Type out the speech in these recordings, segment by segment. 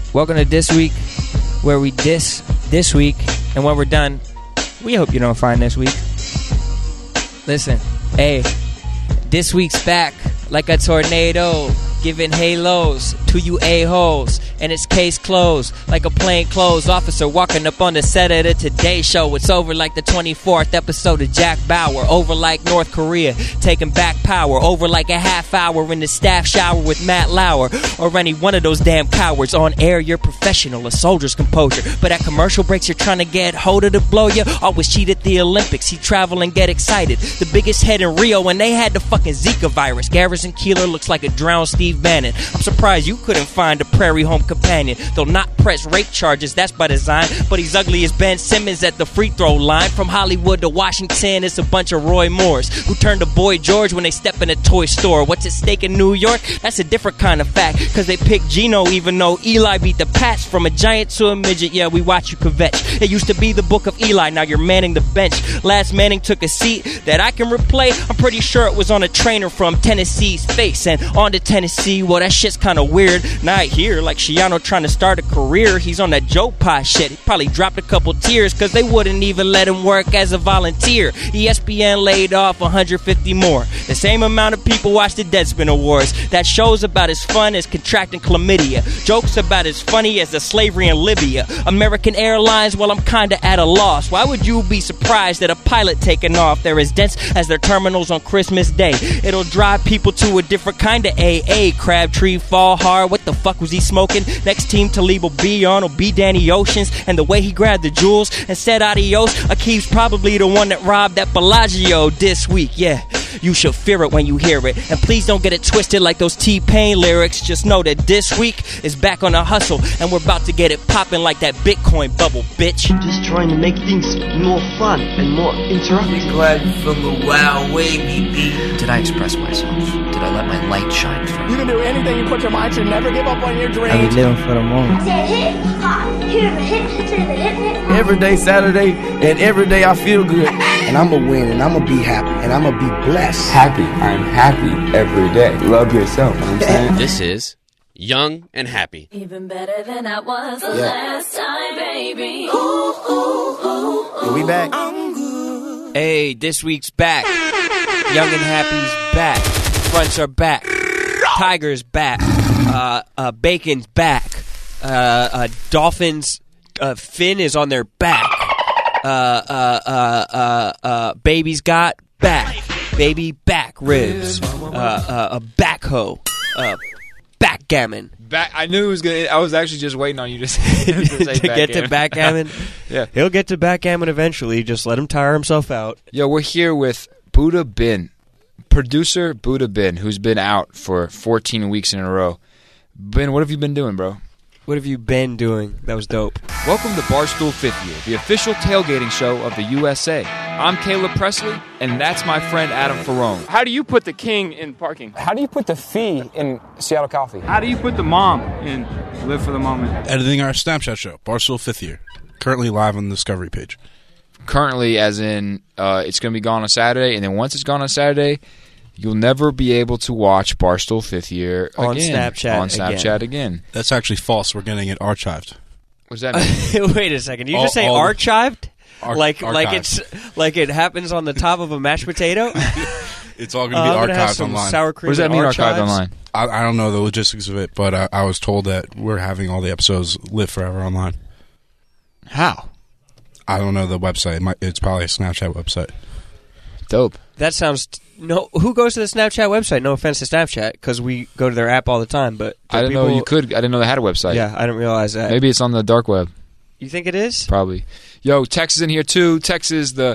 Welcome to This Week, where we diss this week, and when we're done, we hope you don't find this week. Listen, hey, this week's back like a tornado, giving halos to you a-holes, and it's case closed like a plainclothes officer walking up on the set of the Today Show. It's over like the 24th episode of Jack Bauer, over like North Korea taking back power, over like a half hour in the staff shower with Matt Lauer, or any one of those damn cowards. On air you're professional, a soldier's composure, but at commercial breaks you're trying to get Hoda to blow you. Always cheat at the Olympics, he travel and get excited. The biggest head in Rio and they had the fucking Zika virus. Garrison Keillor looks like a drowned Steve Bannon. I'm surprised you couldn't find a prairie home companion. They'll not press rape charges, that's by design, but he's ugly as Ben Simmons at the free throw line. From Hollywood to Washington, it's a bunch of Roy Moores who turn to Boy George when they step in a toy store. What's at stake in New York? That's a different kind of fact, cause they picked Geno even though Eli beat the Pats. From a giant to a midget, yeah, we watch you kvetch. It used to be the book of Eli, now you're manning the bench. Last Manning took a seat that I can replay. I'm pretty sure it was on a trainer from Tennessee's face. And on to Tennessee, well that shit's kinda weird. Not here, like Shiano trying to start a career. He's on that Joe Pie shit. He probably dropped a couple tears cause they wouldn't even let him work as a volunteer. ESPN laid off 150 more. The same amount of people watch the Deadspin Awards. That show's about as fun as contracting chlamydia. Jokes about as funny as the slavery in Libya. American Airlines, well I'm kinda at a loss. Why would you be surprised at a pilot taking off? They're as dense as their terminals on Christmas Day. It'll drive people to a different kind of AA. Crabtree fall hard, what the fuck was he smoking? Next team Talib will be on will be Danny Oceans, and the way he grabbed the jewels and said adios. Akeem's probably the one that robbed that Bellagio this week. Yeah, you should fear it when you hear it, and please don't get it twisted like those T-Pain lyrics. Just know that this week is back on the hustle, and we're about to get it popping like that Bitcoin bubble, bitch. I'm just trying to make things more fun and more interactive. Glad you feel the wild way, baby. Did I express myself? Did I let my light shine through? You can do anything you put your mind to. Never give up on your dreams. I be living for the moment. I said hip hop, hip. Every day Saturday, and every day I feel good. And I'm going to win, and I'm going to be happy, and I'm going to be blessed. Happy. I'm happy every day. Love yourself, you know what I'm saying? This is Young and Happy. Even better than I was the last time, baby. Ooh, ooh, ooh, ooh. We back. Hey, this week's back. Young and Happy's back. Fronts are back. Tiger's back. Bacon's back. Dolphins, Finn is on their back. Baby's got back. Baby back ribs. A backhoe. Backgammon. I knew it was gonna. I was actually just waiting on you to say to get to backgammon. Yeah, he'll get to backgammon eventually. Just let him tire himself out. Yo, we're here with Buddha Bin, producer Buddha Bin, who's been out for 14 weeks in a row. Bin, what have you been doing, bro? What have you been doing? That was dope. Welcome to Barstool Fifth Year, the official tailgating show of the USA. I'm Caleb Presley, and that's my friend Adam Ferrone. How do you put the king in parking? How do you put the fee in Seattle Coffee? How do you put the mom in Live for the Moment? Editing our Snapchat show, Barstool Fifth Year. Currently live on the Discovery page. Currently, as in, it's going to be gone on Saturday, and then once it's gone on Saturday, you'll never be able to watch Barstool Fifth Year on again. Snapchat again. That's actually false. We're getting it archived. What does that mean? Wait a second. You just say archived? Archived. Like it happens on the top of a mashed potato? It's all going to be archived online. Sour cream. What does that mean, archived online? I don't know the logistics of it, but I was told that we're having all the episodes live forever online. How? I don't know the website. It's probably a Snapchat website. Dope. That sounds... No, who goes to the Snapchat website? No offense to Snapchat, because we go to their app all the time, but... I didn't know you could. I didn't know they had a website. Yeah, I didn't realize that. Maybe it's on the dark web. You think it is? Probably. Yo, Tex is in here, too. Tex is the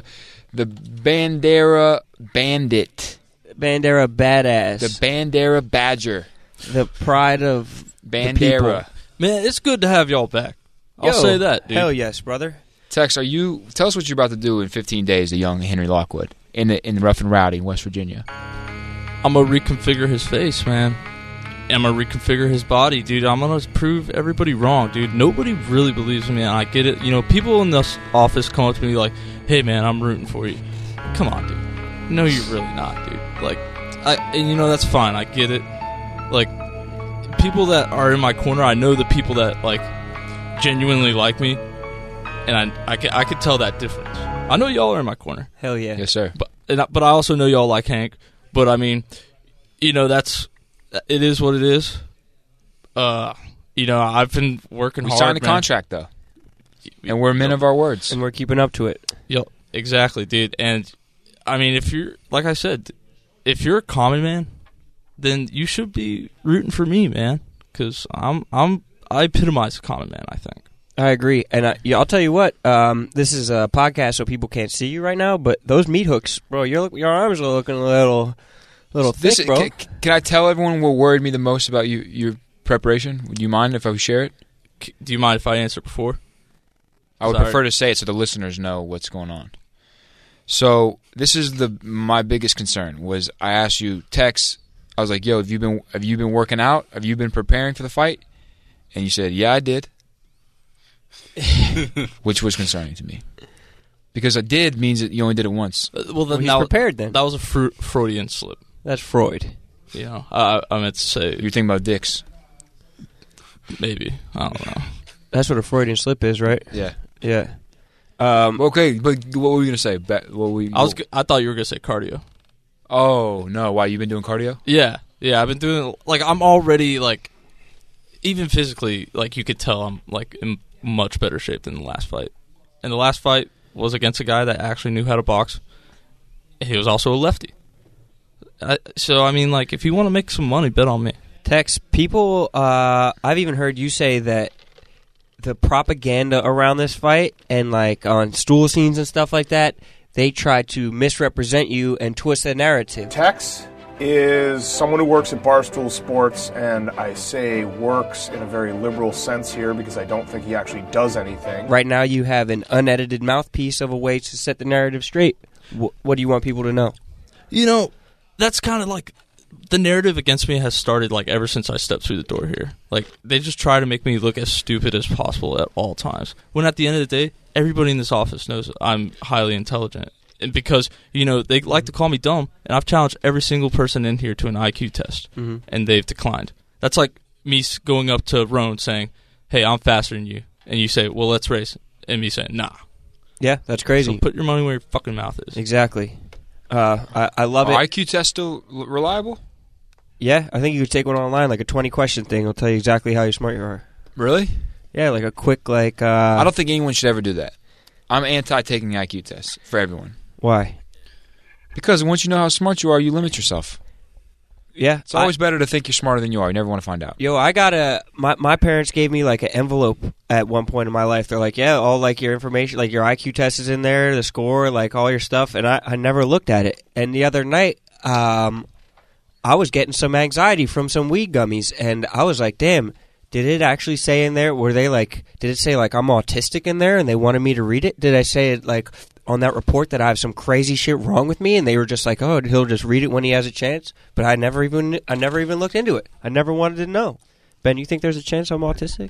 Bandera Bandit. Bandera Badass. The Bandera Badger. The pride of Bandera. Man, it's good to have y'all back. I'll say that, dude. Hell yes, brother. Tex, tell us what you're about to do in 15 days to young Henry Lockwood in Rough and Rowdy in West Virginia. I'm going to reconfigure his face, man. I'm going to reconfigure his body, dude. I'm going to prove everybody wrong, dude. Nobody really believes me, and I get it. You know, people in this office come up to me like, hey, man, I'm rooting for you. Come on, dude. No, you're really not, dude. Like, and you know, that's fine. I get it. Like, people that are in my corner, I know the people that like genuinely like me, and I could tell that difference. I know y'all are in my corner. Hell yeah. Yes, sir. But I also know y'all like Hank. But I mean, you know, it is what it is. You know, I've been working hard. We signed the man. contract though, and we're men of our words, and we're keeping up to it. Yep, exactly, dude. And I mean, if you're like I said, if you're a common man, then you should be rooting for me, man, because I epitomize a common man, I think. I agree, and I'll tell you what. This is a podcast, so people can't see you right now. But those meat hooks, bro, your arms are looking a little thick, bro. Can I tell everyone what worried me the most about your preparation? Would you mind if I share it? Do you mind if I answer before? I would prefer to say it so the listeners know what's going on. So this is my biggest concern. Was I asked you, Tex? I was like, "Yo, have you been working out? Have you been preparing for the fight?" And you said, "Yeah, I did." Which was concerning to me, because I did means that you only did it once. Well, he's prepared then. That was a Freudian slip. That's Freud. You know, I meant to say you're thinking about dicks. Maybe, I don't know. That's what a Freudian slip is, right? Yeah. Yeah. Okay, but what were you gonna say? I thought you were gonna say cardio. Oh no! Why, you've been doing cardio? Yeah. I've been doing I'm already even physically, you could tell I'm in much better shape than the last fight. And the last fight was against a guy that actually knew how to box. He was also a lefty. So I mean, if you want to make some money, bet on me. Tex, people, I've even heard you say that the propaganda around this fight and on stool scenes and stuff like that, they try to misrepresent you and twist the narrative. Tex is someone who works at Barstool Sports, and I say works in a very liberal sense here because I don't think he actually does anything. Right now you have an unedited mouthpiece of a way to set the narrative straight. What do you want people to know? You know, that's kind of the narrative against me has started ever since I stepped through the door here. They just try to make me look as stupid as possible at all times. When at the end of the day, everybody in this office knows I'm highly intelligent. And because, they like to call me dumb, and I've challenged every single person in here to an IQ test, and they've declined. That's like me going up to Roan saying, "Hey, I'm faster than you," and you say, "Well, let's race," and me saying, "Nah." Yeah, that's crazy. So put your money where your fucking mouth is. Exactly. I love it. IQ test still reliable? Yeah, I think you could take one online, a 20-question thing. It'll tell you exactly how smart you are. Really? Yeah, a quick, I don't think anyone should ever do that. I'm anti-taking the IQ test for everyone. Why? Because once you know how smart you are, you limit yourself. Yeah. It's always better to think you're smarter than you are. You never want to find out. Yo, I got my parents gave me an envelope at one point in my life. They're like, yeah, all your information, your IQ test is in there, the score, all your stuff, and I never looked at it. And the other night, I was getting some anxiety from some weed gummies, and I was like, damn, did it actually say in there, did it say I'm autistic in there and they wanted me to read it? Did I say it on that report that I have some crazy shit wrong with me, and they were just oh, he'll just read it when he has a chance? But I never even looked into it. I never wanted to know. Ben, you think there's a chance I'm autistic?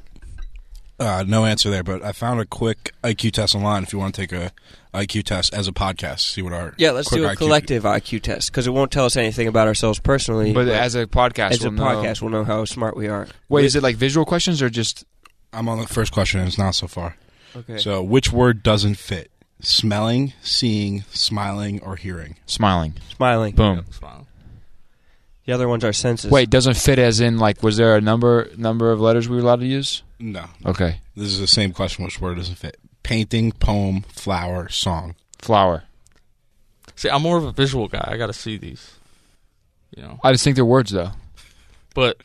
No answer there, but I found a quick IQ test online if you want to take a IQ test as a podcast, see what our let's do a collective IQ test, because it won't tell us anything about ourselves personally. But as a podcast, we'll know how smart we are. Wait, is it visual questions or just... I'm on the first question, and it's not so far. Okay. So which word doesn't fit? Smelling, seeing, smiling, or hearing? Smiling. Boom. Yeah, smiling. The other ones are senses. Wait, doesn't fit as in was there a number of letters we were allowed to use? No. Okay. This is the same question. Which word doesn't fit? Painting, poem, flower, song. Flower. See, I'm more of a visual guy. I got to see these. I just think they're words though. But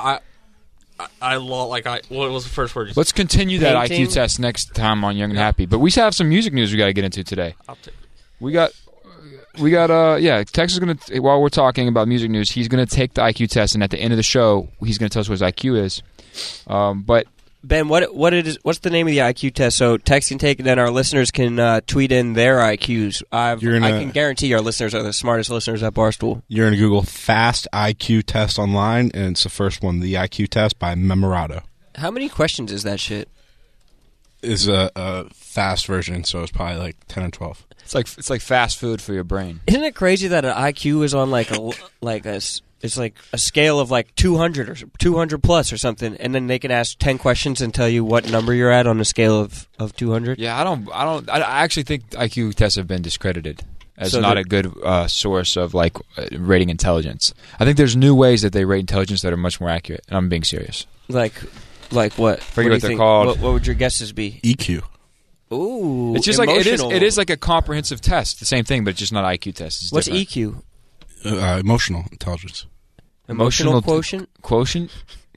what was the first word you said? Let's continue that IQ test next time on Young and Happy. But we have some music news we got to get into today. I'll take it. We got Tex is going to, while we're talking about music news, he's going to take the IQ test, and at the end of the show, he's going to tell us what his IQ is. But Ben, what's the name of the IQ test? So Tex can take it, and our listeners can tweet in their IQs. I can guarantee our listeners are the smartest listeners at Barstool. You're going to Google Fast IQ Test online, and it's the first one, the IQ Test by Memorado. How many questions is that shit? Is a fast version, so it's probably 10 or 12. It's like fast food for your brain. Isn't it crazy that an IQ is on it's like a scale of like 200 or 200 plus or something, and then they can ask 10 questions and tell you what number you're at on a scale of 200. Yeah, I actually think IQ tests have been discredited as So not they're- a good source of like rating intelligence. I think there's new ways that they rate intelligence that are much more accurate, and I'm being serious. Like what? Forget do what you they're think? called. What would your guesses be? EQ. Ooh, It's just emotional. like it is like a comprehensive test, the same thing, but it's just not IQ test. It's What's different. EQ? Emotional intelligence. Emotional quotient? Quotient?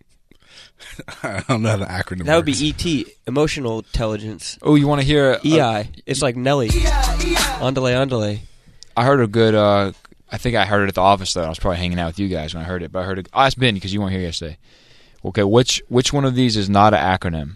I don't know how the acronym That would works. be ET, emotional intelligence. Oh, you want to hear EI? It's like Nelly. Andale. I heard a good. I think I heard it at the office though. I was probably hanging out with you guys when I heard it, but I heard it. I asked Ben because you weren't here yesterday. Okay, which one of these is not an acronym?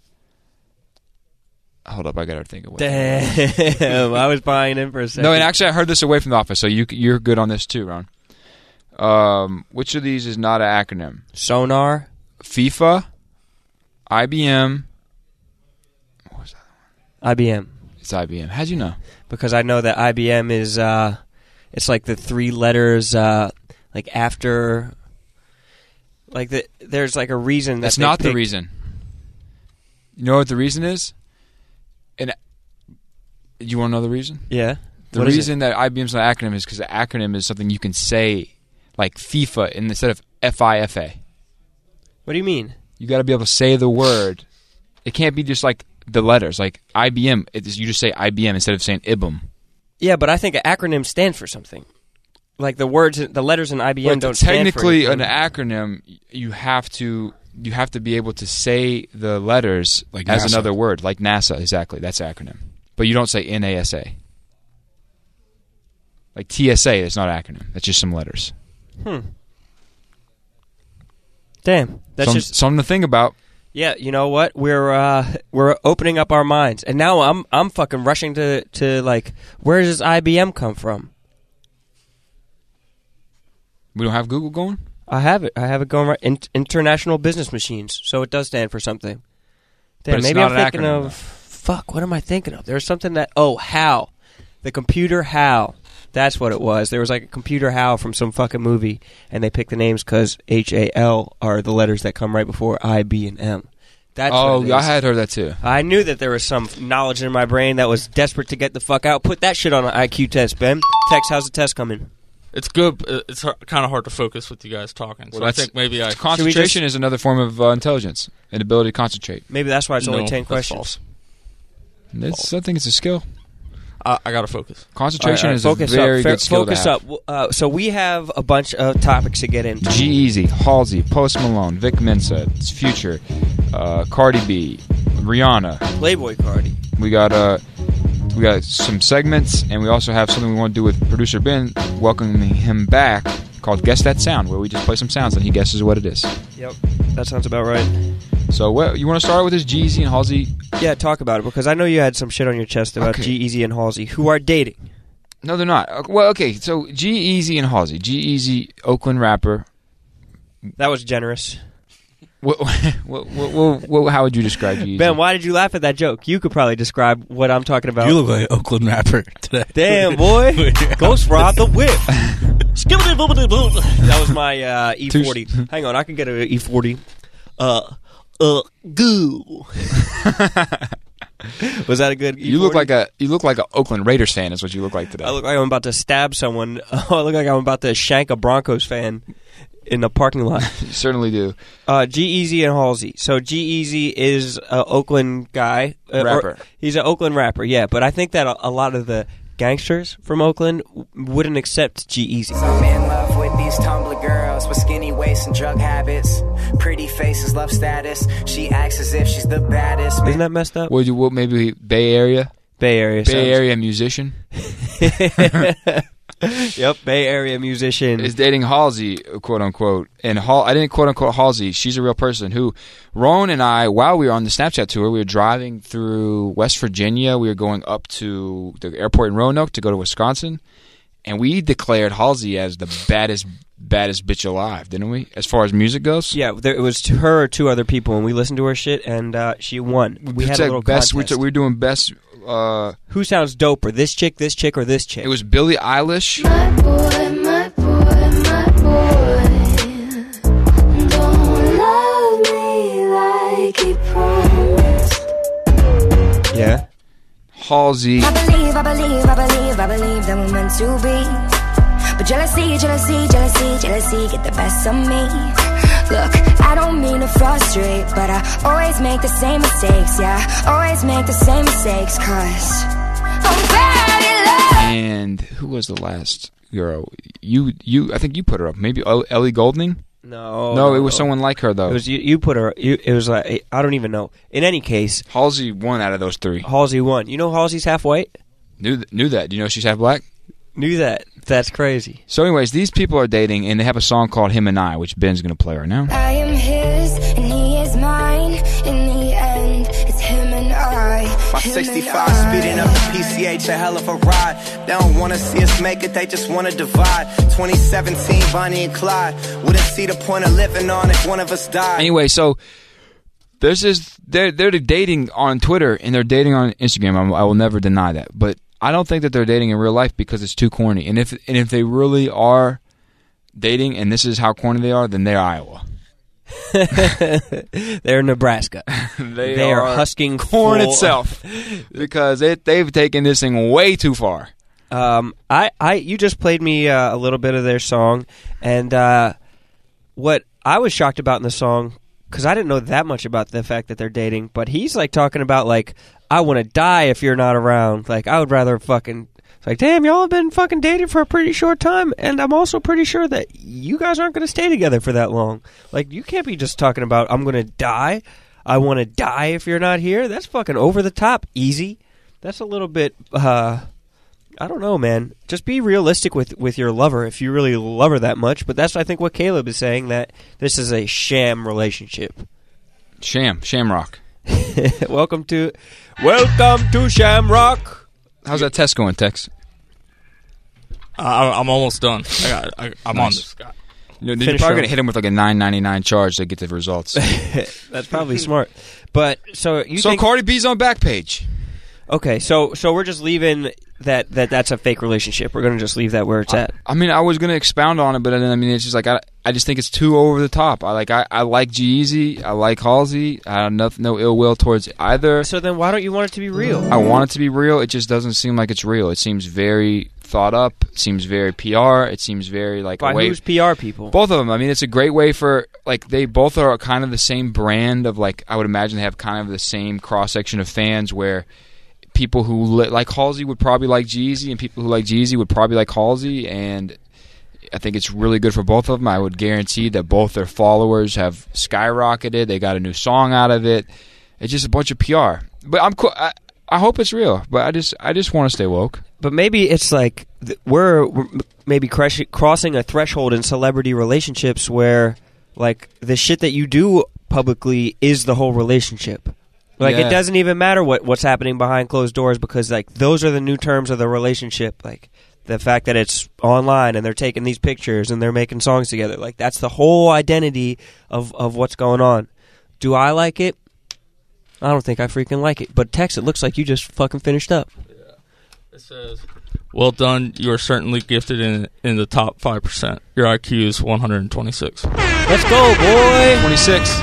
Hold up, I gotta think of what. Damn, I was buying in for a second. No, and actually, I heard this away from the office, so you're good on this too, Ron. Which of these is not an acronym? Sonar, FIFA, IBM. What was that one? IBM. It's IBM. How'd you know? Because I know that IBM is, it's like the 3 letters, like after, like there's like a reason that That's they not the picked- reason. You know what the reason is? And you want to know the reason? Yeah. The What is reason that IBM's not an acronym is because the acronym is something you can say, like FIFA, instead of FIFA. What do you mean? You got to be able to say the word. It can't be just like the letters. Like IBM, you just say IBM instead of saying IBM. Yeah, but I think an acronym stands for something. Like the letters in IBM But don't stand for technically, anything. an acronym, you have to be able to say the letters Like as NASA. another word, like NASA. Exactly, that's an acronym. But you don't say NASA. Like TSA is not an acronym. That's just some letters. Damn, that's just something to think about. yeah. You know what? We're opening up our minds, and now I'm fucking rushing to like, where does IBM come from? We don't have Google going? I have it. I have it going right. International Business Machines. So it does stand for something. Damn, But it's maybe not I'm an thinking acronym, of. Fuck. What am I thinking of? There's something that. Oh, HAL, the computer HAL. That's what it was. There was like a computer HAL from some fucking movie, and they picked the names because HAL are the letters that come right before I, B, and M. That's what it I is. had heard that too. I knew that there was some knowledge in my brain that was desperate to get the fuck out. Put that shit on an IQ test, Ben. Tex, how's the test coming? It's good. It's kind of hard to focus with you guys talking. So I think maybe concentration is another form of intelligence, an ability to concentrate. Maybe that's why it's only 10 that's questions. false. I think it's a skill. I gotta focus. Concentration All right, is a focus very up. good skill Focus to have. up. So we have a bunch of topics to get into. G-Eazy, Halsey, Post Malone, Vic Mensa, Future, Cardi B, Rihanna, Playboy Cardi. We got some segments, and we also have something we want to do with producer Ben, welcoming him back, called Guess That Sound, where we just play some sounds and he guesses what it is. Yep, that sounds about right. So you want to start with this G-Eazy and Halsey? Yeah, talk about it, because I know you had some shit on your chest about Okay. G-Eazy and Halsey, who are dating. No, they're not. Well, okay, so G-Eazy and Halsey. G-Eazy, Oakland rapper. That was generous. How would you describe G-Eazy? Ben, why did you laugh at that joke? You could probably describe what I'm talking about. You look like an Oakland rapper today. Damn, boy. Ghost Rob the Whip. That was my E40. Hang on, I can get an E40. Goo. Was that a good E40? You look like a Oakland Raiders fan. Is what you look like today. I look like I'm about to stab someone. I look like I'm about to shank a Broncos fan in the parking lot. You certainly do. G-Eazy and Halsey. So G-Eazy is an Oakland guy. Rapper. He's an Oakland rapper, yeah. But I think that a lot of the gangsters from Oakland wouldn't accept G-Eazy. I'm in love with these Tumblr girls with skinny waists and drug habits. Pretty faces, love status. She acts as if she's the baddest. Isn't that messed up? Would you maybe Bay Area? Bay Area. Bay Area musician. Yep, Bay Area musician is dating Halsey, quote unquote. And I didn't quote unquote Halsey. She's a real person who Rowan and I, while we were on the Snapchat tour, we were driving through West Virginia. We were going up to the airport in Roanoke to go to Wisconsin, and we declared Halsey as the baddest bitch alive, didn't we? As far as music goes, yeah. It was her or two other people, and we listened to her shit, and she won. We had a little best. contest. We were doing best. Who sounds doper, this chick, or this chick? It was Billie Eilish. My boy, my boy, my boy. we keep promise. Yeah. Halsey. I believe that we're meant to be. But jealousy get the best of me. Look, I don't mean to frustrate, but I always make the same mistakes. Yeah, always make the same mistakes, 'cause I'm bad at love. And who was the last girl? I think you put her up. Maybe Ellie Goulding? No, it was someone like her, though. It was you put her. It was like, I don't even know. In any case, Halsey won out of those three. Halsey won. You know Halsey's half white? Knew that. Do you know she's half black? Knew that. That's crazy. So anyways, these people are dating, and they have a song called Him and I, which Ben's going to play right now. I am his, and he is mine. In the end, it's him and I. My 65 speeding up the PCH, a hell of a ride. They don't want to see us make it, they just want to divide. 2017, Bonnie and Clyde. Wouldn't see the point of living on if one of us died. Anyway, so there's this. They're dating on Twitter, and they're dating on Instagram. I will never deny that, but I don't think that they're dating in real life because it's too corny. And if they really are dating, and this is how corny they are, then they're Iowa. They're Nebraska. They are husking corn itself because they've taken this thing way too far. You just played me a little bit of their song, and what I was shocked about in the song, because I didn't know that much about the fact that they're dating, but he's like talking about like, I want to die if you're not around. Like, I would rather fucking... It's like, damn, y'all have been fucking dating for a pretty short time, and I'm also pretty sure that you guys aren't going to stay together for that long. Like, you can't be just talking about, I'm going to die. I want to die if you're not here. That's fucking over the top easy. That's a little bit... I don't know, man. Just be realistic with your lover if you really love her that much. But that's, I think, what Caleb is saying, that this is a sham relationship. Shamrock. Welcome to Shamrock. How's that test going, Tex? I'm almost done. I'm nice. on this guy. You're probably going to hit him with like a $9.99 charge to get the results. That's probably smart. But so Cardi B's on Backpage. Okay, so we're just leaving that's a fake relationship. We're going to just leave that where it's at. I mean, I was going to expound on it, but I mean, it's just like I just think it's too over the top. I like G-Eazy, I like Halsey. I have no ill will towards either. So then why don't you want it to be real? I want it to be real. It just doesn't seem like it's real. It seems very thought up. It seems very PR. It seems very like by who's PR people? Both of them. I mean, it's a great way for like they both are kind of the same brand of like I would imagine they have kind of the same cross section of fans where. People who like Halsey would probably like G-Eazy, and people who like G-Eazy would probably like Halsey, and I think it's really good for both of them. I would guarantee that both their followers have skyrocketed. They got a new song out of it. It's just a bunch of PR. But I'm cool. I hope it's real, but I just want to stay woke. But maybe it's like we're maybe crossing a threshold in celebrity relationships where like the shit that you do publicly is the whole relationship. Like, It doesn't even matter what's happening behind closed doors because, like, those are the new terms of the relationship. Like, the fact that it's online and they're taking these pictures and they're making songs together. Like, that's the whole identity of what's going on. Do I like it? I don't think I freaking like it. But, Tex, it looks like you just fucking finished up. Yeah. It says, well done. You are certainly gifted in the top 5%. Your IQ is 126. Let's go, boy. 26.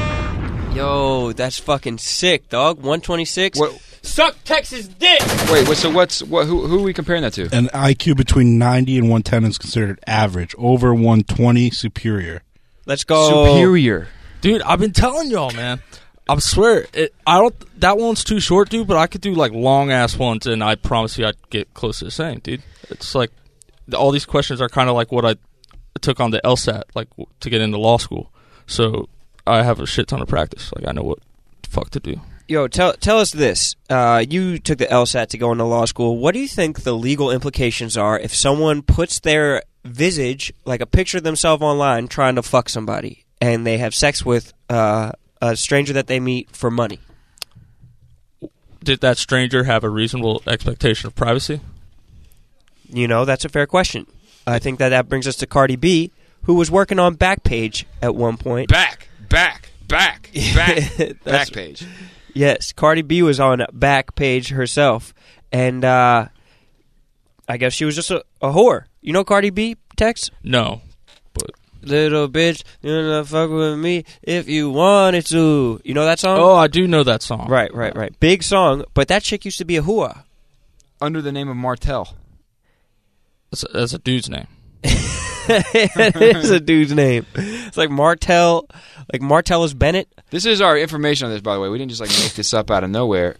Yo, that's fucking sick, dog. 126. Suck Texas dick. Wait, who are we comparing that to? An IQ between 90 and 110 is considered average. Over 120, superior. Let's go. Superior. Dude, I've been telling y'all, man. I swear, that one's too short, dude, but I could do like long ass ones and I promise you I'd get close to the same, dude. It's like all these questions are kind of like what I took on the LSAT like to get into law school. So I have a shit ton of practice. Like I know what the fuck to do. Yo, tell us this. You took the LSAT to go into law school. What do you think the legal implications are if someone puts their visage, like a picture of themselves online, trying to fuck somebody, and they have sex with a stranger that they meet for money? Did that stranger have a reasonable expectation of privacy? You know, that's a fair question. I think that brings us to Cardi B, who was working on Backpage at one point. Backpage. Yes, Cardi B was on Backpage herself, and I guess she was just a whore. You know Cardi B, Tex? No, but little bitch, you're not fuck with me if you wanted to. You know that song? Oh, I do know that song. Right. Big song, but that chick used to be a hua. Under the name of Martell. That's a dude's name. It is a dude's name. It's like Martell, like Martellus Bennett. This is our information on this, by the way. We didn't just make this up out of nowhere.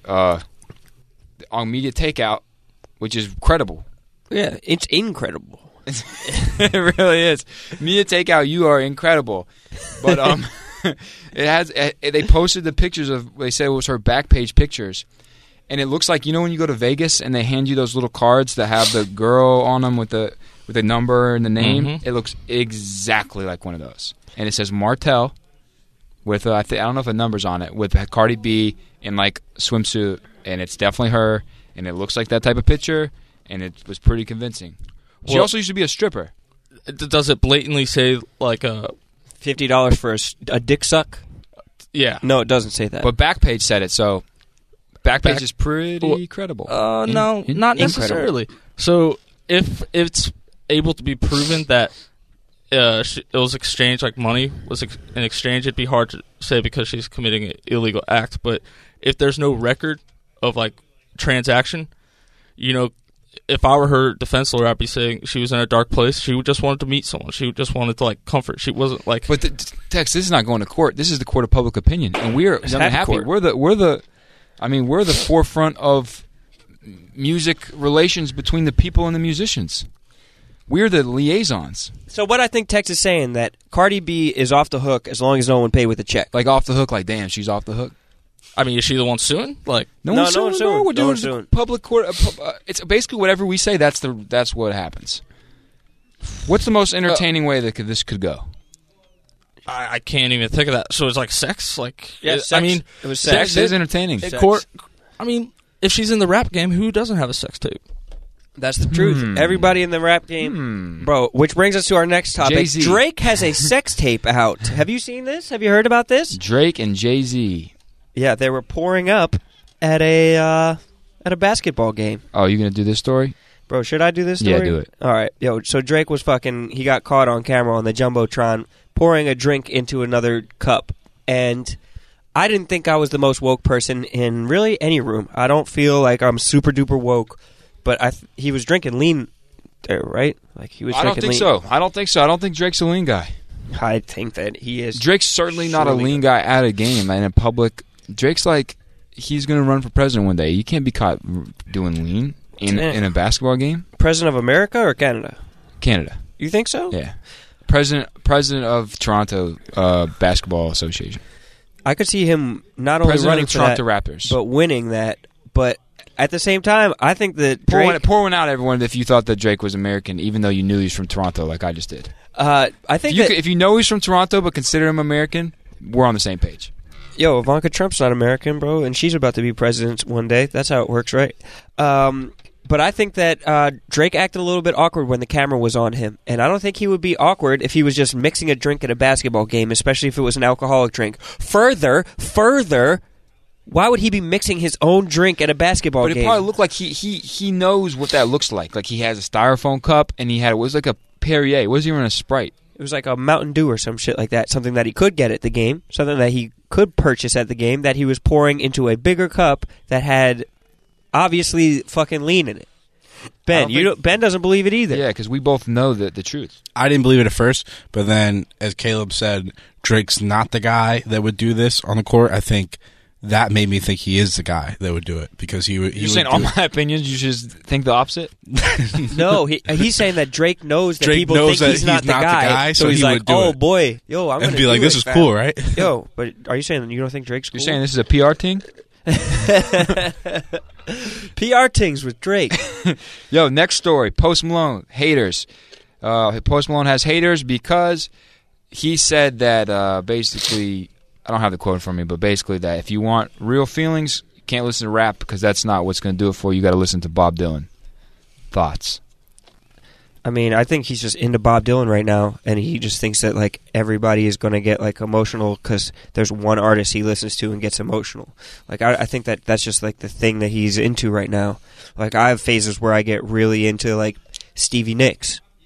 On Media Takeout, which is credible. Yeah, it's incredible. It really is. Media Takeout, you are incredible. But it has. They posted the pictures of. They said it was her back page pictures, and it looks like, you know, when you go to Vegas and they hand you those little cards that have the girl on them with the number and the name. Mm-hmm. It looks exactly like one of those, and it says Martell with I don't know if a number's on it, with Cardi B in like swimsuit, and it's definitely her, and it looks like that type of picture, and it was pretty convincing. She also used to be a stripper. Does it blatantly say like $50 for a dick suck? Yeah. No, it doesn't say that. But Backpage said it, so Backpage is pretty credible. No, not necessarily. So if it's able to be proven that it was exchanged, like money was in exchange, it'd be hard to say because she's committing an illegal act. But if there's no record of like transaction, you know, if I were her defense lawyer, I'd be saying she was in a dark place. She just wanted to meet someone. She just wanted to like comfort. She wasn't like. But Tex, this is not going to court. This is the court of public opinion, and we're happy. We're the forefront of music relations between the people and the musicians. We're the liaisons. So what I think Tex is saying, that Cardi B is off the hook as long as no one paid with a check. Like off the hook, like damn, she's off the hook. I mean, is she the one suing? Like no one's suing. No, we're doing public court. It's basically whatever we say. That's what happens. What's the most entertaining way that this could go? I can't even think of that. So it's like sex. Like sex. I mean, it was sex. Sex is entertaining. Court. I mean, if she's in the rap game, who doesn't have a sex tape? That's the truth. Everybody in the rap game. Bro, which brings us to our next topic. Jay-Z. Drake has a sex tape out. Have you seen this? Have you heard about this? Drake and Jay-Z. Yeah, they were pouring up at a basketball game. Oh, you going to do this story? Bro, should I do this story? Yeah, do it. All right. Yo, so Drake was he got caught on camera on the Jumbotron pouring a drink into another cup. And I didn't think I was the most woke person in really any room. I don't feel like I'm super duper woke. But he was drinking lean there, right? Like he was. I don't think so. I don't think Drake's a lean guy. I think that he is. Drake's certainly not a lean guy at a game and in public. Drake's like, he's going to run for president one day. You can't be caught doing lean in a basketball game. President of America or Canada? Canada. You think so? Yeah. President of Toronto Basketball Association. I could see him not only running for Toronto that, Raptors, but winning that. But at the same time, I think that Drake... Pour one out, everyone, if you thought that Drake was American, even though you knew he was from Toronto, like I just did. I think if you know he's from Toronto but consider him American, we're on the same page. Yo, Ivanka Trump's not American, bro, and she's about to be president one day. That's how it works, right? But I think that Drake acted a little bit awkward when the camera was on him, and I don't think he would be awkward if he was just mixing a drink at a basketball game, especially if it was an alcoholic drink. Further, why would he be mixing his own drink at a basketball game? But it probably looked like he knows what that looks like. Like he has a styrofoam cup, and it was like a Perrier. It wasn't even a Sprite. It was like a Mountain Dew or some shit like that. Something that he could get at the game. Something that he could purchase at the game that he was pouring into a bigger cup that had obviously fucking lean in it. Ben doesn't believe it either. Yeah, because we both know the truth. I didn't believe it at first, but then, as Caleb said, Drake's not the guy that would do this on the court. I think that made me think he is the guy that would do it because he would. You're saying all my opinions, you should think the opposite? No, he's saying that Drake knows that people think he's not the guy, so he's like, "Oh boy, yo, I'm going to be like, this is cool, right?" Yo, but are you saying you don't think Drake's cool? You're saying this is a PR thing? PR things with Drake. Yo, next story. Post Malone haters. Post Malone has haters because he said that basically. I don't have the quote in front of me, but basically that if you want real feelings, you can't listen to rap because that's not what's going to do it for you. You got to listen to Bob Dylan. Thoughts? I mean, I think he's just into Bob Dylan right now, and he just thinks that like everybody is going to get like emotional because there's one artist he listens to and gets emotional. Like I think that's just like the thing that he's into right now. Like I have phases where I get really into like Stevie Nicks.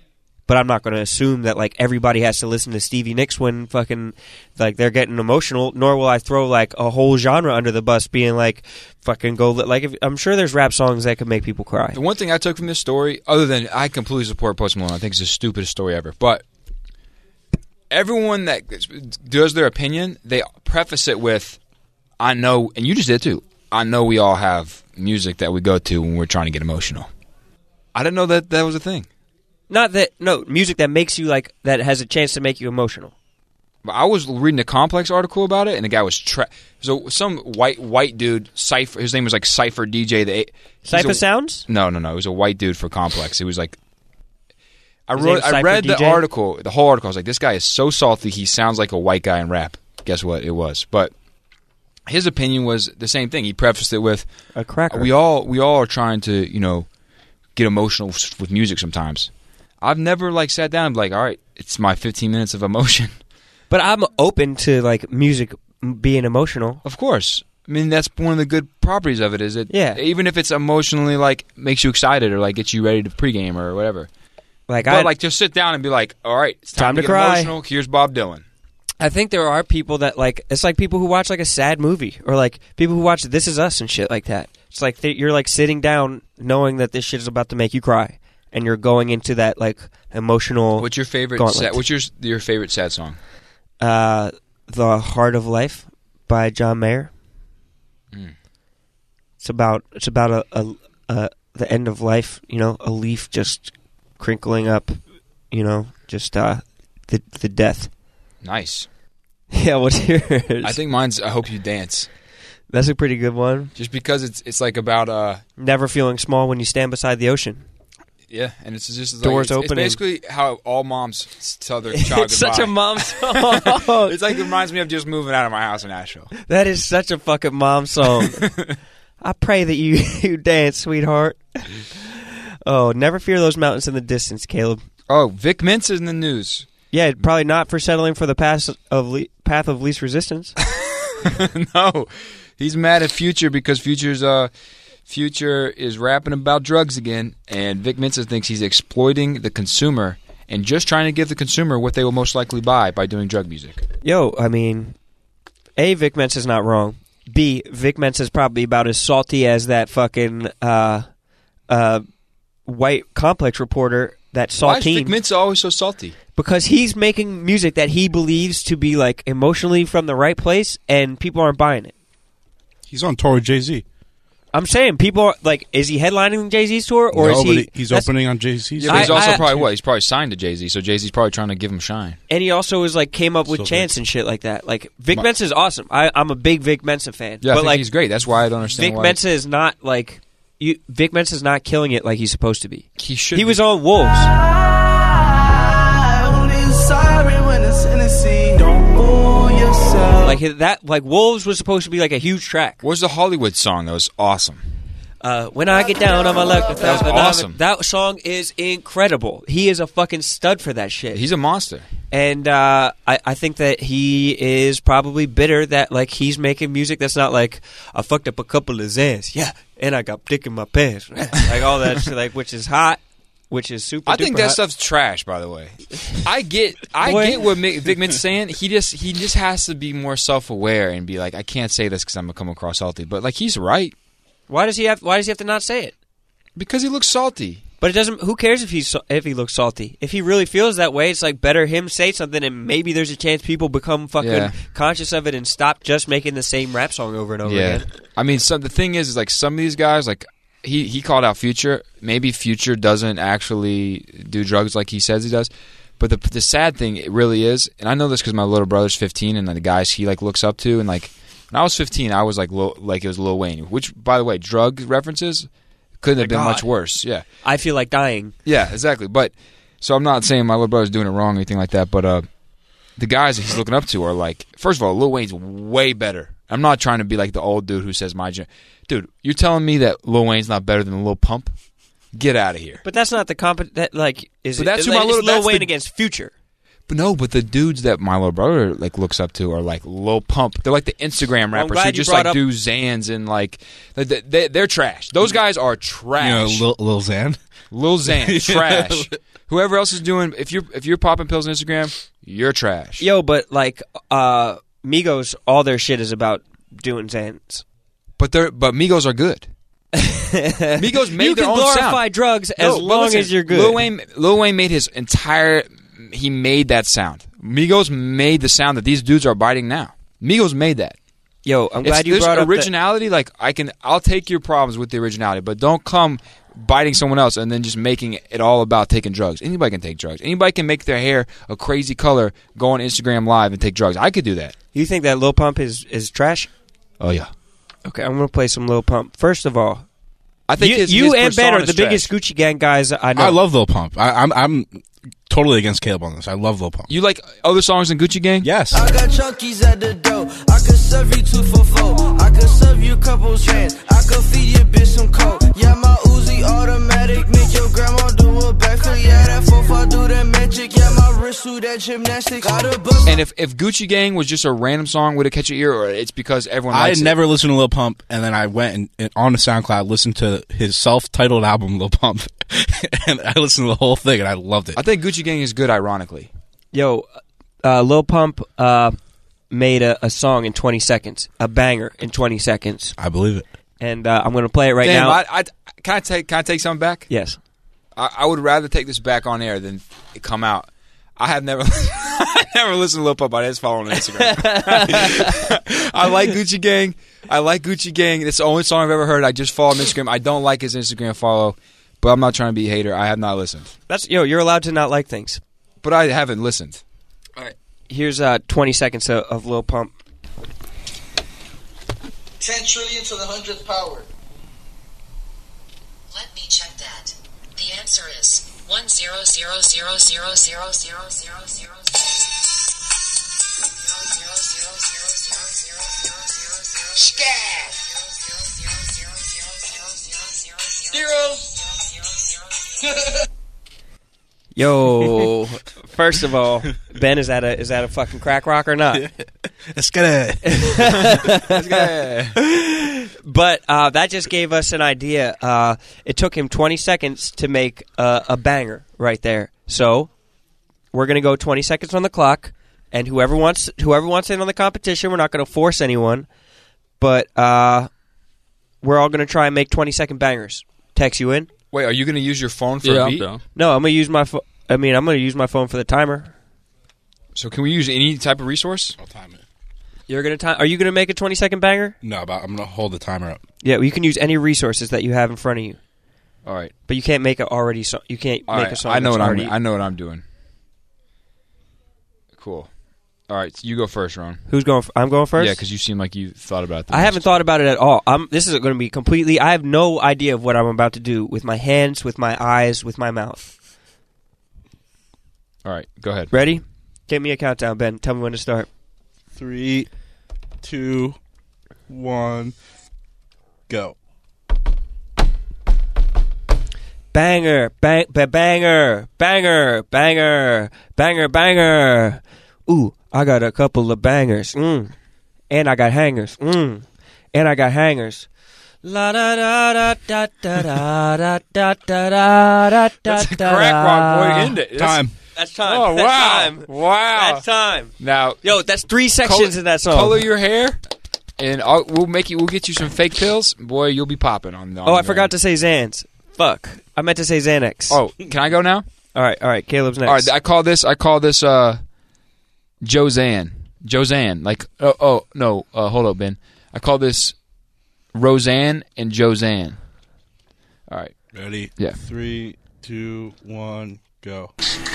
but I'm not going to assume that like everybody has to listen to Stevie Nicks when fucking like they're getting emotional. Nor will I throw like a whole genre under the bus, being like fucking go like. I'm sure there's rap songs that could make people cry. The one thing I took from this story, other than I completely support Post Malone, I think it's the stupidest story ever. But everyone that does their opinion, they preface it with, "I know," and you just did too. I know we all have music that we go to when we're trying to get emotional. I didn't know that was a thing. Music that makes you like that has a chance to make you emotional. I was reading a Complex article about it, and the guy was some white dude. Cypher, his name was like Cypher DJ. Cypher Sounds? No. It was a white dude for Complex. He was like, I read the article, the whole article. I was like, this guy is so salty. He sounds like a white guy in rap. Guess what? It was, but his opinion was the same thing. He prefaced it with a cracker. We all are trying to get emotional with music sometimes. I've never like sat down and be like, all right, it's my 15 minutes of emotion. But I'm open to like music being emotional. Of course. I mean, that's one of the good properties of it. Is it? Yeah. Even if it's emotionally like makes you excited or like gets you ready to pregame or whatever. But just sit down and be like, all right, it's time to get cry. Emotional. Here's Bob Dylan. I think there are people that like it's like people who watch like a sad movie or like people who watch This Is Us and shit like that. It's like you're like sitting down knowing that this shit is about to make you cry. And you're going into that like emotional. What's your favorite? What's your favorite sad song? The Heart of Life by John Mayer. It's about the end of life. A leaf just crinkling up. Just the death. Nice. Yeah, what's yours? I think mine's I Hope You Dance. That's a pretty good one. Just because it's like about never feeling small when you stand beside the ocean. Yeah, and it's just doors like, opening. It's basically how all moms tell their child it's goodbye. Such a mom song. It's like it reminds me of just moving out of my house in Nashville. That is such a fucking mom song. I pray that you dance, sweetheart. Oh, never fear those mountains in the distance, Caleb. Oh, Vic Mintz is in the news. Yeah, probably not for settling for the path of least resistance. No, he's mad at Future because Future is rapping about drugs again, and Vic Mensa thinks he's exploiting the consumer and just trying to give the consumer what they will most likely buy by doing drug music. Yo, I mean, A, Vic Mensa's not wrong. B, Vic Mensa's probably about as salty as that fucking white Complex reporter, that saltine. Why is Vic Mensa always so salty? Because he's making music that he believes to be like emotionally from the right place, and people aren't buying it. He's on tour with Jay-Z. I'm saying people are, like, is he headlining Jay-Z's tour or is he? He's opening on Jay-Z's. Yeah, but he's also probably what? He's probably signed to Jay-Z, so Jay-Z's probably trying to give him shine. And he also is like came up with Chance and shit like that. Like Vic Mensa is awesome. I'm a big Vic Mensa fan. Yeah, but I think like he's great. That's why I don't understand. Vic Mensa is not like Vic Mensa is not killing it like he's supposed to be. He should. He was on Wolves. Like that, like Wolves was supposed to be like a huge track. What's the Hollywood song that was awesome? When I get down on my luck, that was awesome. That song is incredible. He is a fucking stud for that shit. He's a monster. And I think that he is probably bitter that like he's making music that's not like I fucked up a couple of Zans, yeah, and I got dick in my pants, like all that shit, like which is hot. Which is super. I think that hot. stuff's trash. By the way, I get what Vic Mensa's saying. He just has to be more self-aware and be like, I can't say this because I'm gonna come across salty. But like, he's right. Why does he have to not say it? Because he looks salty. But it doesn't. Who cares if he looks salty? If he really feels that way, it's like better him say something, and maybe there's a chance people become fucking conscious of it and stop just making the same rap song over and over again. I mean, the thing is like some of these guys like. He called out Future. Maybe Future doesn't actually do drugs like he says he does. But the sad thing it really is, and I know this because my little brother's 15, and the guys he like looks up to, and like when I was 15, I was like it was Lil Wayne. Which, by the way, drug references couldn't have been much worse. Yeah, I feel like dying. Yeah, exactly. But so I'm not saying my little brother's doing it wrong or anything like that. But the guys that he's looking up to are like, first of all, Lil Wayne's way better. I'm not trying to be like the old dude who says dude, you're telling me that Lil Wayne's not better than Lil Pump? Get out of here. But that's not the that like is but that's it, who my little Lil Wayne against Future. But no, but the dudes that my little brother like looks up to are like Lil Pump. They're like the Instagram rappers who just like do Xans and like they're trash. Those guys are trash. Lil Xan. Lil Xan, trash. Whoever else is doing, if you're popping pills on Instagram, you're trash. Yo, but like Migos, all their shit is about doing Xans. But Migos are good. Migos made their own sound. You can glorify drugs as long as you're good. Lil Wayne made his entire. He made that sound. Migos made the sound that these dudes are biting now. Migos made that. Yo, I'm glad you brought up originality. Like I'll take your problems with the originality, but don't come biting someone else and then just making it all about taking drugs. Anybody can take drugs. Anybody can make their hair a crazy color, go on Instagram Live and take drugs. I could do that. You think that Lil Pump is trash? Oh yeah. Okay, I'm gonna play some Lil Pump. First of all, I think you and Ben are the biggest Gucci Gang guys I know. I love Lil Pump. I'm totally against Caleb on this. I love Lil Pump. You like other songs than Gucci Gang? Yes. I got chunkies at the door. I could serve you 2 for 4. I could serve you a couple strands. I could feed your bitch some coke. Yeah, my Uzi automatic. Make your grandma do a backflip. Yeah, that 4-5 do that magic. Yeah, my wrist do that gymnastics. And if Gucci Gang was just a random song, would it catch your ear, or it's because everyone likes it? I never listened to Lil Pump, and then I went and on the SoundCloud listened to his self-titled album, Lil Pump, and I listened to the whole thing, and I loved it. I think Gucci Gang is good, ironically. Yo, Lil Pump made a song in 20 seconds, a banger in 20 seconds. I believe it. And I'm going to play it right now. Can I take something back? Yes. I would rather take this back on air than it come out. I have never listened to Lil Pump. I just follow him on Instagram. I like Gucci Gang. It's the only song I've ever heard. I just follow him on Instagram. I don't like his Instagram follow, but I'm not trying to be a hater. I have not listened. You're allowed to not like things. But I haven't listened. All right. Here's 20 seconds of Lil Pump. 10 trillion to the 100th power. Let me check that. The answer is 1000000000000. Scat. Yo, first of all, Ben, is that a fucking crack rock or not? Let's get it. But that just gave us an idea. It took him 20 seconds to make a banger right there. So we're gonna go 20 seconds on the clock, and whoever wants in on the competition, we're not gonna force anyone, but we're all gonna try and make 20-second bangers. Text you in. Wait, are you going to use your phone for a beat? No, I'm going to use my phone. I'm going to use my phone for the timer. So can we use any type of resource? I'll time it. You're going to time. Are you going to make a 20-second banger? No, but I'm going to hold the timer up. Yeah, well, you can use any resources that you have in front of you. All right, but you can't make it already. You can't make a song. I know what I'm doing. Cool. All right, so you go first, Ron. Who's going? I'm going first? Yeah, because you seem like you thought about it. I haven't thought about it at all. This is going to be completely... I have no idea of what I'm about to do with my hands, with my eyes, with my mouth. All right, go ahead. Ready? Give me a countdown, Ben. Tell me when to start. 3, 2, 1, go. Banger, banger, banger, banger, banger, banger. Ooh, I got a couple of bangers. And I got hangers. And I got hangers. La da da da da da da da da da da. That's a crack rock, boy. End it. Time. That's time. Oh, that's wow. Time. Wow. That's time. Now, yo, that's 3 sections in that song. Color your hair, and we'll get you some fake pills. Boy, you'll be popping on the I forgot to say Xans. Fuck. I meant to say Xanax. Oh, can I go now? All right. Caleb's next. All right, I call this Josanne. Like, no, hold up, Ben. I call this Roseanne and Josanne. All right. Ready? Yeah. 3, 2, 1, go.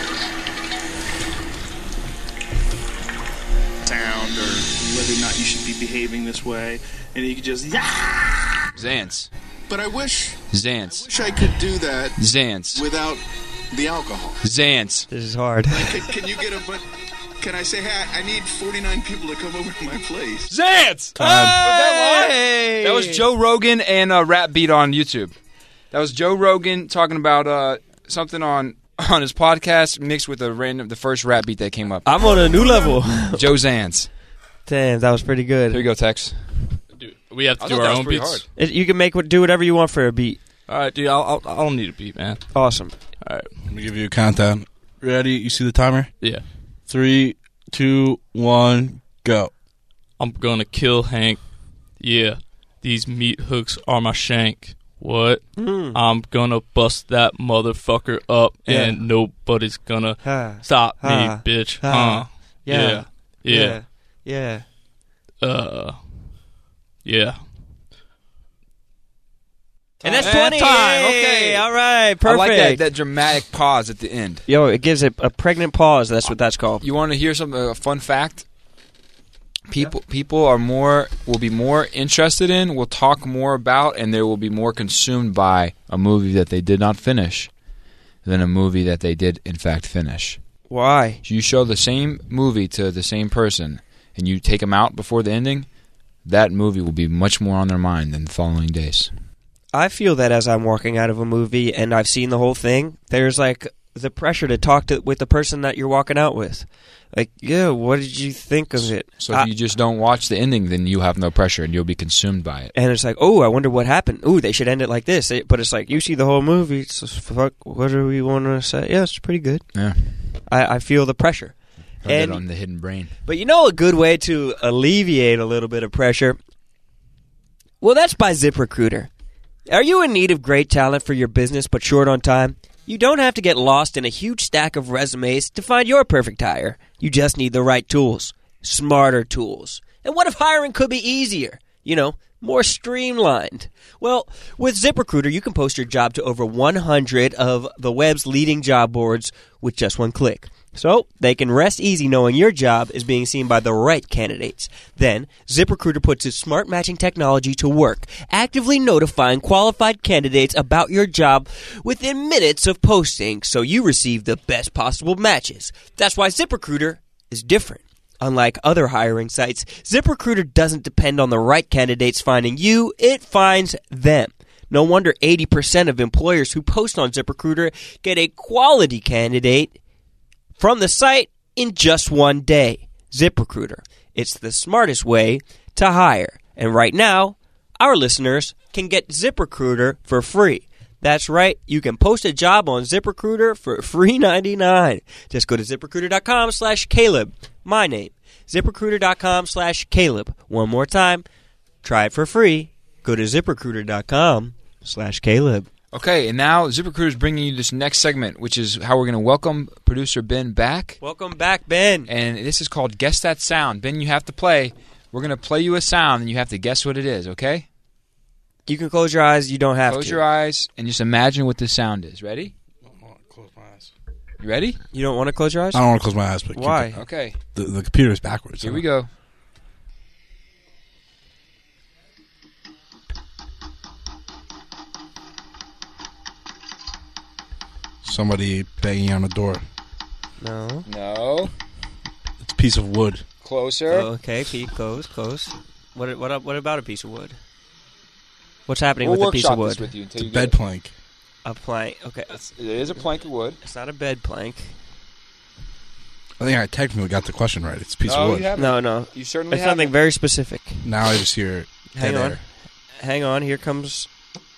Sound or whether or not you should be behaving this way, and you could just Xans. But I wish I could do that Xans without the alcohol. Xans. This is hard. Can you get can I say, hey, I need 49 people to come over to my place? Xans! That was Joe Rogan and a rap beat on YouTube. That was Joe Rogan talking about something on his podcast mixed with the first rap beat that came up. I'm on a new level. Joe Xans. Damn, that was pretty good. Here you go, Tex. Dude, we have to do our own beats. You can do whatever you want for a beat. All right, dude. I'll need a beat, man. Awesome. All right. Let me give you a countdown. Ready? You see the timer? Yeah. 3, 2, 1, go. I'm gonna kill Hank. Yeah. These meat hooks are my shank. What? I'm gonna bust that motherfucker up, and nobody's gonna stop me, bitch. Yeah. Yeah. Yeah. And that's 20. Time. Hey, Okay. all right. Perfect. I like that dramatic pause at the end. Yo, it gives it a pregnant pause. That's what that's called. You want to hear a fun fact? People will be more interested in, will talk more about, and they will be more consumed by a movie that they did not finish than a movie that they did in fact finish. Why? You show the same movie to the same person, and you take them out before the ending, that movie will be much more on their mind than the following days. I feel that as I'm walking out of a movie and I've seen the whole thing, there's like the pressure to talk with the person that you're walking out with. Like, yeah, what did you think of it? So if you just don't watch the ending, then you have no pressure and you'll be consumed by it. And it's like, oh, I wonder what happened. Oh, they should end it like this. But it's like, you see the whole movie. It's just, fuck, what do we want to say? Yeah, it's pretty good. Yeah. I feel the pressure. And on the hidden brain. But you know a good way to alleviate a little bit of pressure? Well, that's by ZipRecruiter. Are you in need of great talent for your business but short on time? You don't have to get lost in a huge stack of resumes to find your perfect hire. You just need the right tools, smarter tools. And what if hiring could be easier? You know, more streamlined. Well, with ZipRecruiter, you can post your job to over 100 of the web's leading job boards with just one click. So they can rest easy knowing your job is being seen by the right candidates. Then, ZipRecruiter puts its smart matching technology to work, actively notifying qualified candidates about your job within minutes of posting, so you receive the best possible matches. That's why ZipRecruiter is different. Unlike other hiring sites, ZipRecruiter doesn't depend on the right candidates finding you, it finds them. No wonder 80% of employers who post on ZipRecruiter get a quality candidate from the site in just one day. ZipRecruiter. It's the smartest way to hire. And right now, our listeners can get ZipRecruiter for free. That's right. You can post a job on ZipRecruiter for $3.99. Just go to ZipRecruiter.com/Caleb. My name. ZipRecruiter.com/Caleb. One more time. Try it for free. Go to ZipRecruiter.com/Caleb. Okay, and now ZipRecruiter is bringing you this next segment, which is how we're going to welcome producer Ben back. Welcome back, Ben. And this is called Guess That Sound. Ben, you have to play. We're going to play you a sound, and you have to guess what it is, okay? You can close your eyes. You don't have to. Close your eyes and just imagine what this sound is. Ready? I don't want to close my eyes. You ready? You don't want to close your eyes? I don't want to close my eyes. But why? Okay. The computer is backwards. Here we go. Somebody banging on a door. No. No. It's a piece of wood. Closer. Oh, okay, Pete, close. What about a piece of wood? What's happening with a piece of wood? This with you until it's you a bed plank. A plank. Okay. It is a plank of wood. It's not a bed plank. I think I technically got the question right. It's a piece of wood. You haven't. No. You certainly It's something very specific. Now I just hear Hang on. Hang on. Here comes...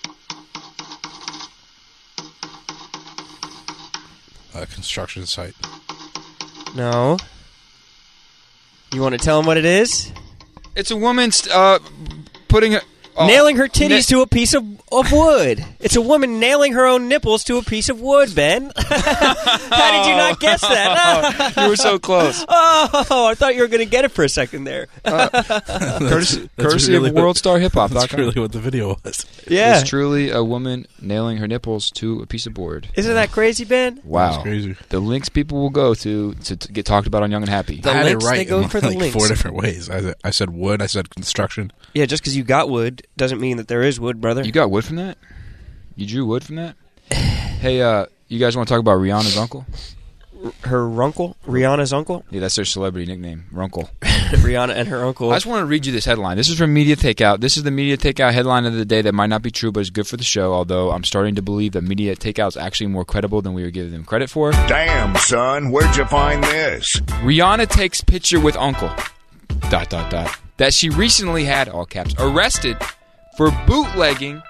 a construction site. No. You want to tell him what it is? It's a woman putting nailing her titties to a piece of wood. It's a woman nailing her own nipples to a piece of wood, Ben. How did you not guess that? You were so close. Oh, I thought you were going to get it for a second there. Courtesy really of WorldStarHipHop.com. That's really what the video was. Yeah. It's truly a woman nailing her nipples to a piece of board. Isn't that crazy, Ben? Wow. That's crazy. The links people will go to get talked about on Young and Happy. The I had links, it right they go in for the like links. 4 different ways. I said wood. I said construction. Yeah, just because you got wood doesn't mean that there is wood, brother. You got wood from that? You drew wood from that? Hey, you guys want to talk about Rihanna's uncle? Her uncle? Rihanna's uncle? Yeah, that's their celebrity nickname, Runkle. Rihanna and her uncle. I just want to read you this headline. This is from Media Takeout. This is the Media Takeout headline of the day that might not be true, but is good for the show, although I'm starting to believe that Media Takeout is actually more credible than we were giving them credit for. Damn, son, where'd you find this? Rihanna takes picture with uncle, ... that she recently had, all caps, arrested for bootlegging, ...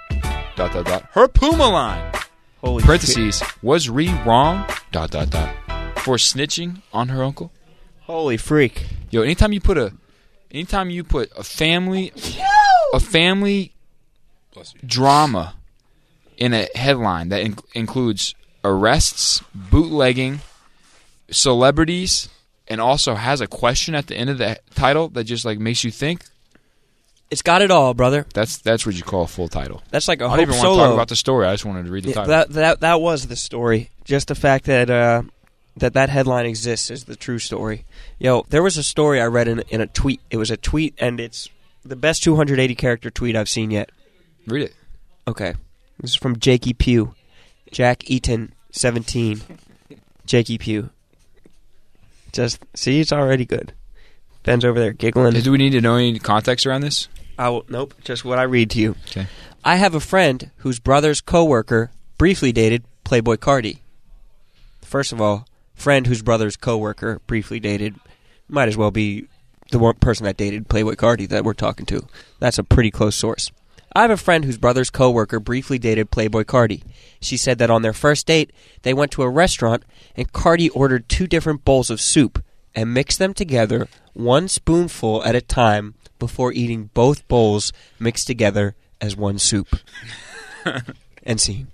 her Puma line. Holy parentheses, was Ree wrong, ... for snitching on her uncle? Holy freak. Yo, anytime you put a family drama in a headline that includes arrests, bootlegging, celebrities, and also has a question at the end of the title that just like makes you think, it's got it all, brother. That's what you call a full title. That's like a I Hope don't even Solo. want to talk about the story. I just wanted to read the title. That was the story. Just the fact that that headline exists is the true story. Yo, there was a story I read in a tweet. It was a tweet, and it's the best 280-character tweet I've seen yet. Read it. Okay. This is from Jakey Pugh. Jack Eaton, 17. Jakey Pugh. Just, see, it's already good. Ben's over there giggling. Do we need to know any context around this? Nope, just what I read to you. Okay. I have a friend whose brother's coworker briefly dated Playboy Cardi. First of all, friend whose brother's coworker briefly dated might as well be the one person that dated Playboy Cardi that we're talking to. That's a pretty close source. I have a friend whose brother's coworker briefly dated Playboy Cardi. She said that on their first date, they went to a restaurant and Cardi ordered 2 different bowls of soup and mixed them together 1 spoonful at a time before eating both bowls mixed together as one soup. End scene.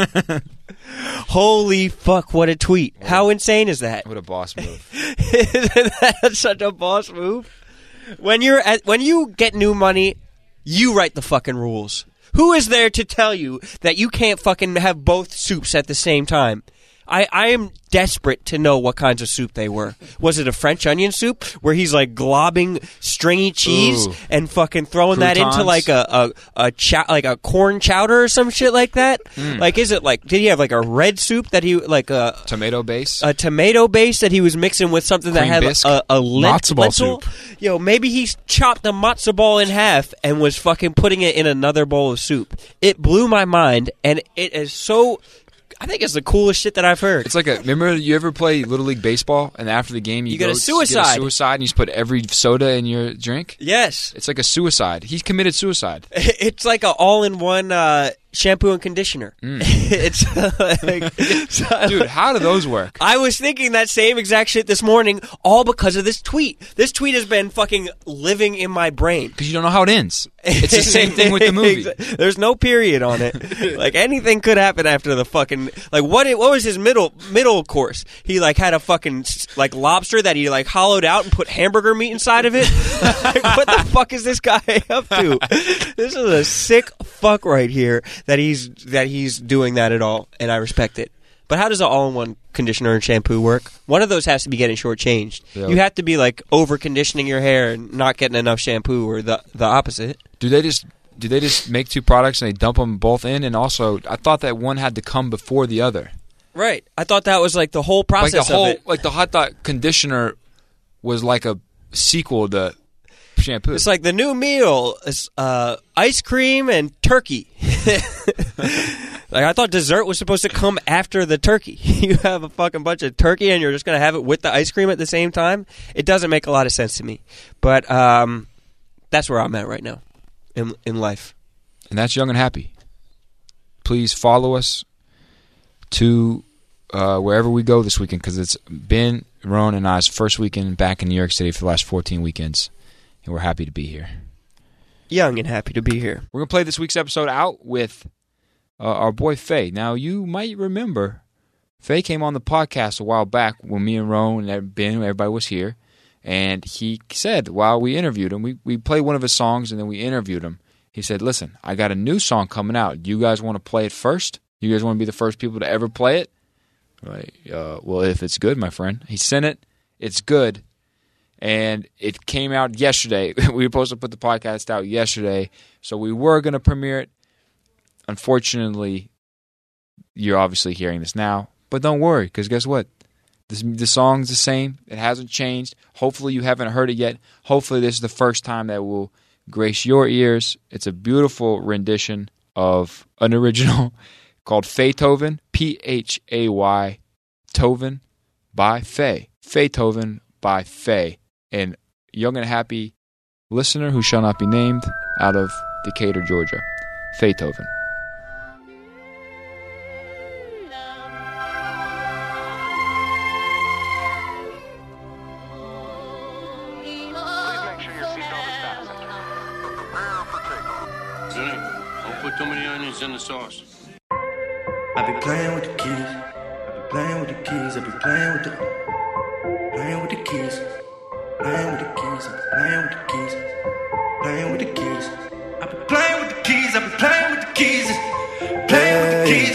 Holy fuck, what a tweet. How insane is that? What a boss move. Isn't that such a boss move? When you get new money, you write the fucking rules. Who is there to tell you that you can't fucking have both soups at the same time? I am desperate to know what kinds of soup they were. Was it a French onion soup where he's like globbing stringy cheese and fucking throwing that into like a corn chowder or some shit like that? Like, is it like, did he have like a red soup that he like a tomato base? A tomato base that he was mixing with something that had a matzo ball soup. Yo, maybe he chopped the matzo ball in half and was fucking putting it in another bowl of soup. It blew my mind, and it is so. I think it's the coolest shit that I've heard. It's like remember you ever play Little League Baseball and after the game you get a suicide. And you just put every soda in your drink? Yes. It's like a suicide. He's committed suicide. It's like an all-in-one shampoo and conditioner. It's like, dude, how do those work? I was thinking that same exact shit this morning, all because of this tweet. This tweet has been fucking living in my brain. Because you don't know how it ends. It's the same thing with the movie. There's no period on it. Like, anything could happen after the fucking... Like, what was his middle course? He, like, had a fucking, like, lobster that he, like, hollowed out and put hamburger meat inside of it? Like, what the fuck is this guy up to? This is a sick fuck right here that he's doing that at all, and I respect it. But how does an all-in-one conditioner and shampoo work? One of those has to be getting shortchanged. Yep. You have to be like over-conditioning your hair and not getting enough shampoo, or the opposite. Do they just make 2 products and they dump them both in? And also, I thought that one had to come before the other. Right. I thought that was like the whole process of it. Like the hot dog conditioner was like a sequel to shampoo. It's like the new meal is ice cream and turkey. Like, I thought dessert was supposed to come after the turkey. You have a fucking bunch of turkey and you're just going to have it with the ice cream at the same time? It doesn't make a lot of sense to me. But that's where I'm at right now in life. And that's Young and Happy. Please follow us to wherever we go this weekend, because it's Ben, Ron, and I's first weekend back in New York City for the last 14 weekends. And we're happy to be here. Young and happy to be here. We're going to play this week's episode out with our boy Faye. Now, you might remember Faye came on the podcast a while back when me and Ron and Ben, everybody was here. And he said while we interviewed him, we played one of his songs and then we interviewed him. He said, listen, I got a new song coming out. Do you guys want to play it first? You guys want to be the first people to ever play it? Right. Well, if it's good, my friend. He sent it. It's good. And it came out yesterday. We were supposed to put the podcast out yesterday, so we were going to premiere it. Unfortunately, you're obviously hearing this now. But don't worry, because guess what? The song's the same. It hasn't changed. Hopefully you haven't heard it yet. Hopefully this is the first time that will grace your ears. It's a beautiful rendition of an original called Faytoven, P-H-A-Y, Toven, by Faye. Faytoven by Faye. And Young and Happy listener who shall not be named out of Decatur, Georgia. Faytoven. Sonny, don't put too many onions in the sauce. I be playing with the keys. I be playing with the keys. I be playing with the keys. Playing with the keys. I be playing with the keys. Playing with the keys. I be playing with the keys. I be playing with the keys. Playing with the keys.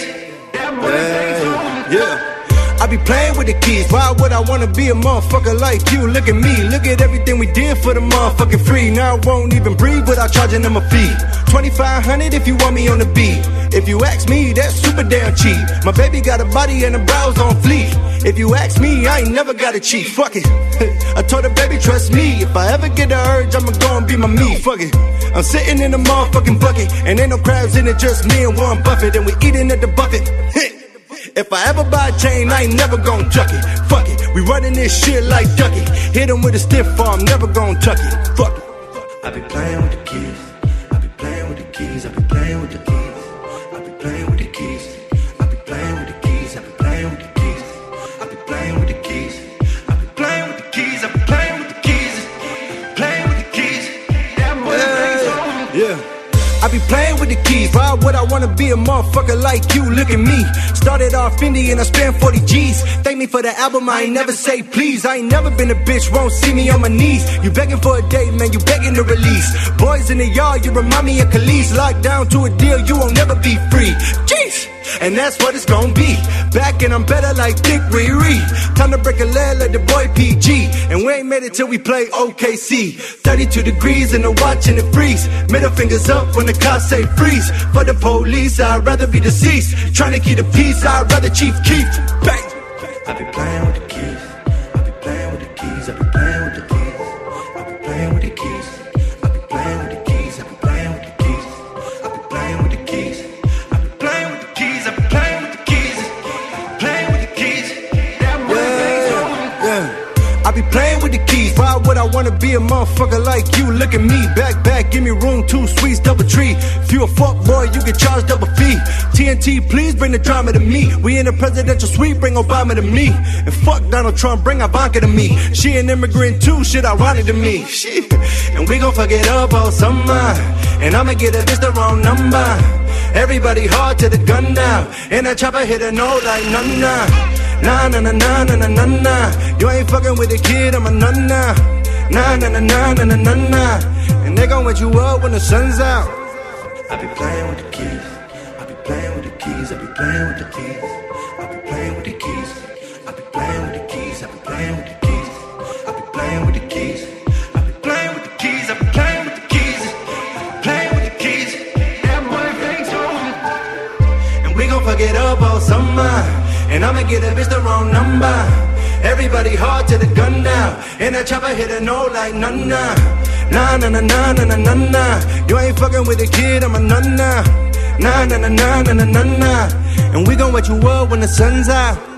Yeah. I be playing with the keys. Why would I wanna be a motherfucker like you? Look at me, look at everything we did for the motherfucking free. Now I won't even breathe without charging them a fee. 2,500 if you want me on the beat. If you ask me, that's super damn cheap. My baby got a body and a brows on fleek. If you ask me, I ain't never gotta cheat. Fuck it. I told her, baby, trust me. If I ever get the urge, I'ma go and be my me. Fuck it. I'm sitting in the motherfucking bucket, and ain't no crabs in it, just me and Warren Buffett, and we eating at the buffet. If I ever buy a chain, I ain't never gon' chuck it. Fuck it, we running this shit like Ducky. Hit him with a stiff arm, never gon' tuck it. Fuck it. I be playing with the keys. I be playing with the keys. I be playing with the keys. I be playing with the keys. I be playing with the keys. I be playing with the keys. I be playing with the keys. I be playing with the keys. I be playing with the keys. Playing with the keys. Yeah. I be playing with the keys. Why would I wanna be a motherfucker like you? Look at me. Started off indie and I spent 40 G's. Thank me for the album, I ain't never say please. I ain't never been a bitch, won't see me on my knees. You begging for a date, man, you begging to release. Boys in the yard, you remind me of Khalees. Locked down to a deal, you won't never be free. Jeez! And that's what it's gon' be. Back and I'm better like Dick Riri. Time to break a leg like the boy PG. And we ain't made it till we play OKC. 32 degrees in the watch and it freeze. Middle fingers up when the cops say freeze. For the police, I'd rather be deceased. Trying to keep the peace, I'd rather Chief keep. Bang! I be playing with the keys. I be playing with the keys. I be playing with the keys. I be playing with the keys. I be playing with the keys. I be playing with the keys. I be playing with the keys. I be playing with the keys. I be playing with the keys. Playing with the keys. Yeah. I be playing with the keys. Why would I wanna be a motherfucker like you? Look at me, back, give me room, 2 sweets, double tree. If you a fuck boy, you get charged double fee. TNT, please bring the drama to me. We in the presidential suite, bring Obama to me. And fuck Donald Trump, bring Ivanka to me. She an immigrant too, shit ironic to me. Shit. And we gon' fuck it up all summer. And I'ma get a bitch the wrong number. Everybody hard to the gun now. And that chopper hit a note like nah. Nah, nah, nah, nah, nah, nah, nah, nah. You ain't fucking with a kid, I'm a nun now. Nah, nah, nah, nah, nah, nah, nah, nah. And they gon' wet you up when the sun's out. I be playing with the keys. I be playing with the keys. I be playing with the keys. I be playing with the keys. I be playing with the keys. I be playing with the keys. I be playing with the keys. I be playing with the keys. I be playing with the keys. Playing with the keys. That boy thinks so. And we gon' fuck it up all summer. And I'ma get a bitch the wrong number. Everybody hard to the gun now. And that chopper hit a note like nah. Nah, nah, nah, nah, nah, nah, nah, nah. You ain't fucking with a kid, I'm a nun now. Nah, nah, nah, nah, nah, nah, nah, nah. And we gon' wet you up when the sun's out.